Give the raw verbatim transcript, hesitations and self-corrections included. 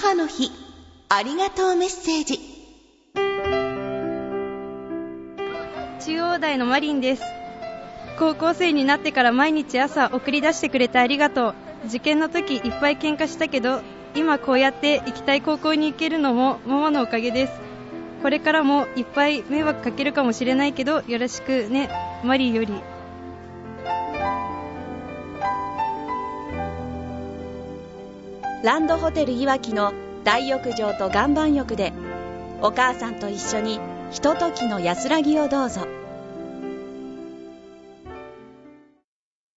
母の日ありがとうメッセージ。 中央大のマリンです。高校生になってから毎日朝送り出してくれてありがとう。受験の時いっぱい喧嘩したけど、今こうやって行きたい高校に行けるのもママのおかげです。これからもいっぱい迷惑かけるかもしれないけど、よろしくね、マリーより。 ランドホテルいわきの大浴場と岩盤浴で、お母さんと一緒にひとときの安らぎをどうぞ。